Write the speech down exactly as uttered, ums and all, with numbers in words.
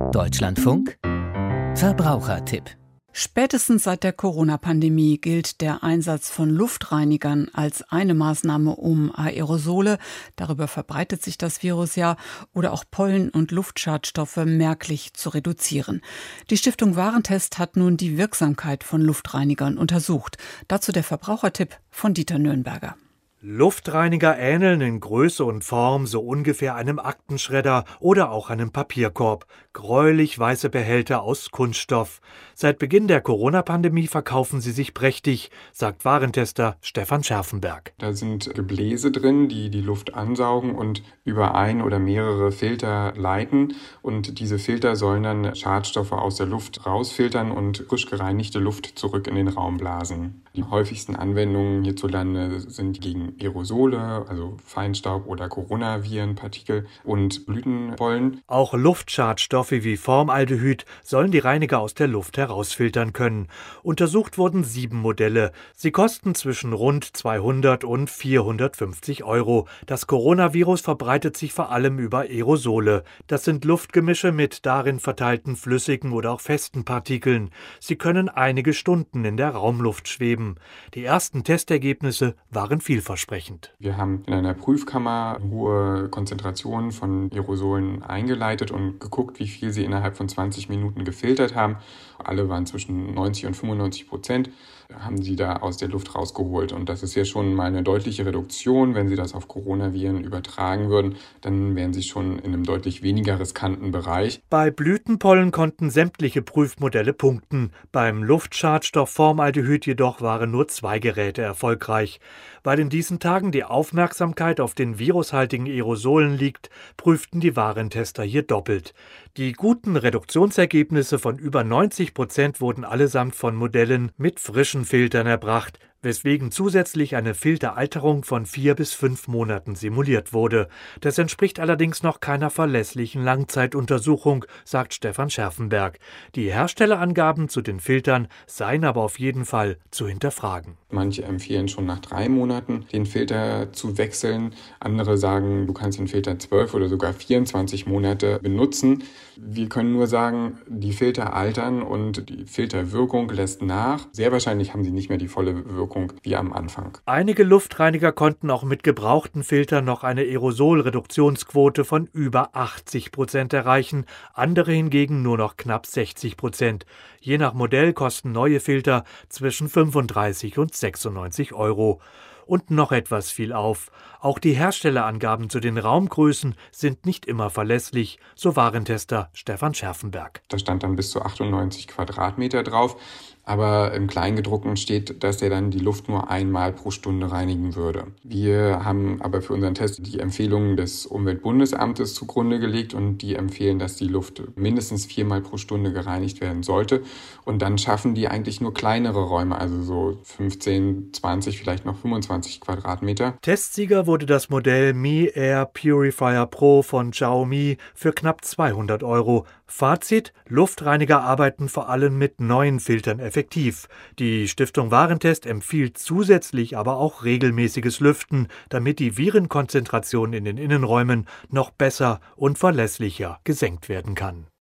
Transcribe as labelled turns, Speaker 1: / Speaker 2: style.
Speaker 1: Deutschlandfunk Verbrauchertipp.
Speaker 2: Spätestens seit der Corona-Pandemie gilt der Einsatz von Luftreinigern als eine Maßnahme, um Aerosole, darüber verbreitet sich das Virus ja, oder auch Pollen und Luftschadstoffe merklich zu reduzieren. Die Stiftung Warentest hat nun die Wirksamkeit von Luftreinigern untersucht. Dazu der Verbrauchertipp von Dieter Nürnberger.
Speaker 3: Luftreiniger ähneln in Größe und Form so ungefähr einem Aktenschredder oder auch einem Papierkorb. Gräulich weiße Behälter aus Kunststoff. Seit Beginn der Corona-Pandemie verkaufen sie sich prächtig, sagt Warentester Stefan Scherfenberg.
Speaker 4: Da sind Gebläse drin, die die Luft ansaugen und über ein oder mehrere Filter leiten. Und diese Filter sollen dann Schadstoffe aus der Luft rausfiltern und frisch gereinigte Luft zurück in den Raum blasen. Die häufigsten Anwendungen hierzulande sind gegen Aerosole, also Feinstaub oder Coronavirenpartikel und Blütenpollen.
Speaker 3: Auch Luftschadstoffe wie Formaldehyd sollen die Reiniger aus der Luft herausfiltern können. Untersucht wurden sieben Modelle. Sie kosten zwischen rund zweihundert und vierhundertfünfzig Euro. Das Coronavirus verbreitet sich vor allem über Aerosole. Das sind Luftgemische mit darin verteilten flüssigen oder auch festen Partikeln. Sie können einige Stunden in der Raumluft schweben. Die ersten Testergebnisse waren vielversprechend.
Speaker 4: Wir haben in einer Prüfkammer hohe Konzentrationen von Aerosolen eingeleitet und geguckt, wie viel sie innerhalb von zwanzig Minuten gefiltert haben. Alle waren zwischen neunzig und fünfundneunzig Prozent, haben sie da aus der Luft rausgeholt. Und das ist ja schon mal eine deutliche Reduktion. Wenn sie das auf Coronaviren übertragen würden, dann wären sie schon in einem deutlich weniger riskanten Bereich.
Speaker 3: Bei Blütenpollen konnten sämtliche Prüfmodelle punkten. Beim Luftschadstoff Formaldehyd jedoch waren nur zwei Geräte erfolgreich. Weil in diesen Tagen die Aufmerksamkeit auf den virushaltigen Aerosolen liegt, prüften die Warentester hier doppelt. Die guten Reduktionsergebnisse von über neunzig Prozent wurden allesamt von Modellen mit frischen Filtern erbracht, weswegen zusätzlich eine Filteralterung von vier bis fünf Monaten simuliert wurde. Das entspricht allerdings noch keiner verlässlichen Langzeituntersuchung, sagt Stefan Scherfenberg. Die Herstellerangaben zu den Filtern seien aber auf jeden Fall zu hinterfragen.
Speaker 4: Manche empfehlen schon nach drei Monaten den Filter zu wechseln. Andere sagen, du kannst den Filter zwölf oder sogar vierundzwanzig Monate benutzen. Wir können nur sagen, die Filter altern und die Filterwirkung lässt nach. Sehr wahrscheinlich haben sie nicht mehr die volle Wirkung wie am Anfang.
Speaker 3: Einige Luftreiniger konnten auch mit gebrauchten Filtern noch eine Aerosolreduktionsquote von über achtzig Prozent erreichen, andere hingegen nur noch knapp sechzig Prozent. Je nach Modell kosten neue Filter zwischen fünfunddreißig und sechsundneunzig Euro. Und noch etwas fiel auf. Auch die Herstellerangaben zu den Raumgrößen sind nicht immer verlässlich, so Warentester Stefan Scherfenberg.
Speaker 4: Da stand dann bis zu achtundneunzig Quadratmeter drauf, aber im Kleingedruckten steht, dass der dann die Luft nur einmal pro Stunde reinigen würde. Wir haben aber für unseren Test die Empfehlungen des Umweltbundesamtes zugrunde gelegt und die empfehlen, dass die Luft mindestens viermal pro Stunde gereinigt werden sollte. Und dann schaffen die eigentlich nur kleinere Räume, also so fünfzehn, zwanzig, vielleicht noch fünfundzwanzig Quadratmeter.
Speaker 3: Testsieger wurde das Modell Mi Air Purifier Pro von Xiaomi für knapp zweihundert Euro. Fazit: Luftreiniger arbeiten vor allem mit neuen Filtern effektiv. Die Stiftung Warentest empfiehlt zusätzlich aber auch regelmäßiges Lüften, damit die Virenkonzentration in den Innenräumen noch besser und verlässlicher gesenkt werden kann.